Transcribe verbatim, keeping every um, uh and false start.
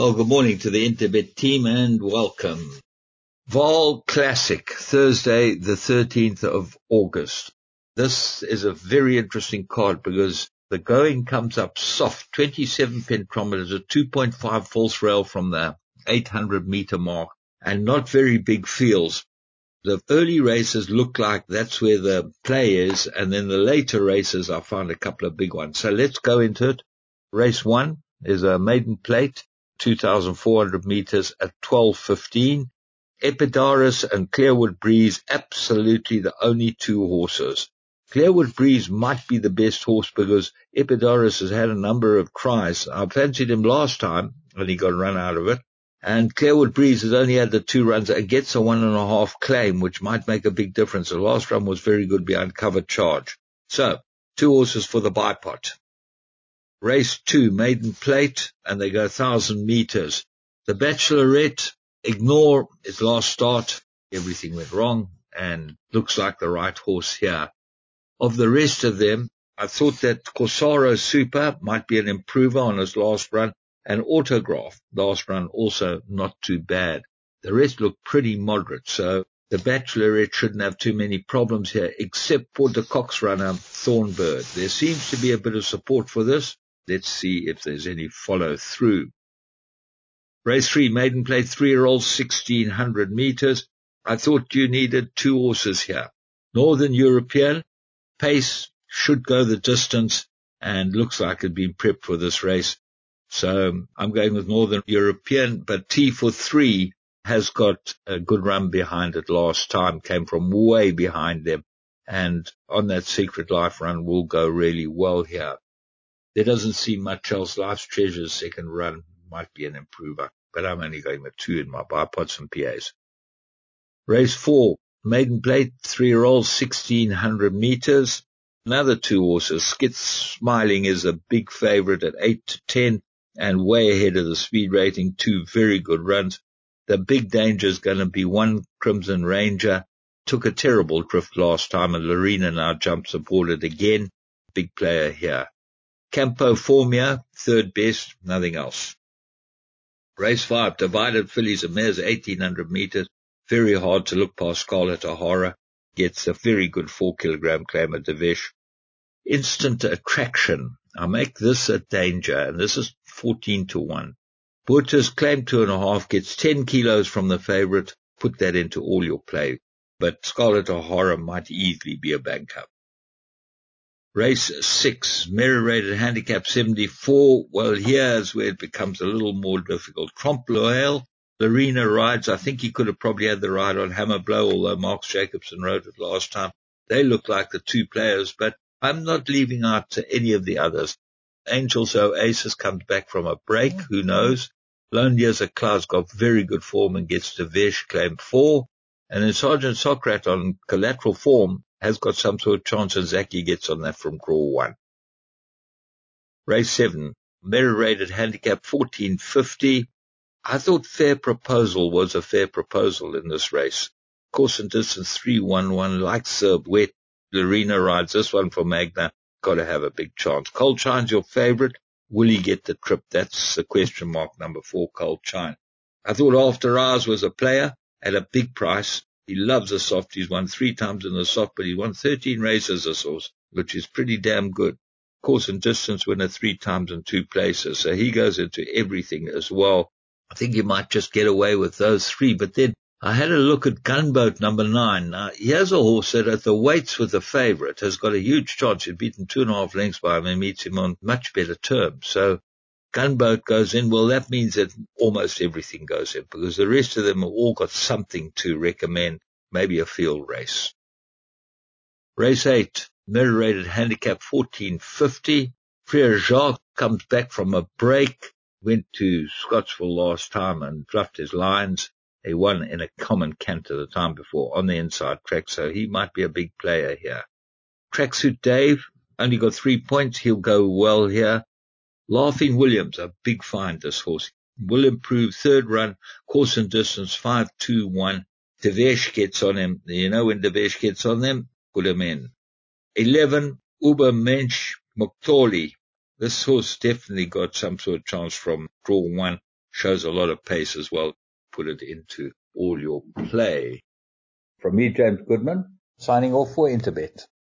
Oh, good morning to the Interbet team and welcome. Vaal Classic, Thursday, the thirteenth of August. This is a very interesting card because the going comes up soft, twenty-seven pentometers, a two point five false rail from the eight hundred meter mark, and not very big fields. The early races look like that's where the play is, and then the later races I found a couple of big ones. So let's go into it. Race one is a maiden plate, two thousand four hundred meters at twelve fifteen. Epidaurus and Clearwood Breeze, absolutely the only two horses. Clearwood Breeze might be the best horse because Epidaurus has had a number of tries. I fancied him last time and he got run out of it. And Clearwood Breeze has only had the two runs and gets a one and a half claim, which might make a big difference. The last run was very good behind Covered Charge. So, two horses for the bipot. Race two, maiden plate, and they go one thousand meters. The Bachelorette, ignore its last start. Everything went wrong and looks like the right horse here. Of the rest of them, I thought that Corsaro Super might be an improver on his last run, and Autograph, last run, also not too bad. The rest look pretty moderate, so the Bachelorette shouldn't have too many problems here, except for the Cox runner, Thornbird. There seems to be a bit of support for this. Let's see if there's any follow-through. Race three, maiden plate, three-year-old, sixteen hundred meters. I thought you needed two horses here. Northern European, pace should go the distance, and looks like it'd been prepped for this race. So I'm going with Northern European, but T for three has got a good run behind it last time, came from way behind them, and on that Secret Life run will go really well here. There doesn't seem much else. Life's Treasure's second run might be an improver, but I'm only going with two in my bipods and P As. Race four, maiden plate, three-year-old, sixteen hundred meters. Another two horses. Skitz Smiling is a big favorite at eight to ten and way ahead of the speed rating. Two very good runs. The big danger is going to be one Crimson Ranger. Took a terrible drift last time and Lorena now jumps aboard it again. Big player here. Campo Formia, third best, nothing else. Race five, Divided Fillies and Mares, eighteen hundred meters. Very hard to look past Scarlet O'Hara. Gets a very good four kilogram claim at Devesh. Instant Attraction. I make this a danger, and this is fourteen to one. Botha's claim two and a half gets ten kilos from the favorite. Put that into all your play. But Scarlet O'Hara might easily be a bank-up. Race six, Merit Rated Handicap seventy-four. Well, here's where it becomes a little more difficult. Trompe L'Oeil, Lorena rides. I think he could have probably had the ride on Hammer Blow, although Mark Jacobson rode it last time. They look like the two players, but I'm not leaving out any of the others. Angels Oasis comes back from a break. Who knows? Lone Years of Cloud's got very good form and gets to Vesh claim four. And then Sergeant Socrat on collateral form has got some sort of chance, and Zaki gets on that from draw one. Race seven, Merit Rated Handicap fourteen fifty. I thought Fair Proposal was a fair proposal in this race. Course and distance three one one, likes uh, wet. Lorena rides this one for Magna. Got to have a big chance. Cold Chine's your favorite. Will he get the trip? That's the question mark, number four, Cold Chine. I thought After Hours was a player at a big price. He loves a soft. He's won three times in the soft, but he won thirteen races as horse, which is pretty damn good. Course and distance winner three times in two places. So he goes into everything as well. I think you might just get away with those three. But then I had a look at Gunboat number nine. Now, here's a horse that at the weights with the favourite has got a huge chance. He's beaten two and a half lengths by him and meets him on much better terms. So Gunboat goes in. Well, that means that almost everything goes in because the rest of them have all got something to recommend, maybe a field race. Race eight, Merit Rated Handicap fourteen fifty. Frere Jacques comes back from a break, went to Scottsville last time and fluffed his lines. He won in a common canter the time before on the inside track, so he might be a big player here. Tracksuit Dave, only got three points. He'll go well here. Laughing Williams, a big find, this horse. Will improve, third run, course and distance, five two one. Devesh gets on him. You know when Devesh gets on them, put him in. eleven, Uber Mensch Muktoli. This horse definitely got some sort of chance from draw one. shows a lot of pace as well. Put it into all your play. From me, James Goodman, signing off for Interbet.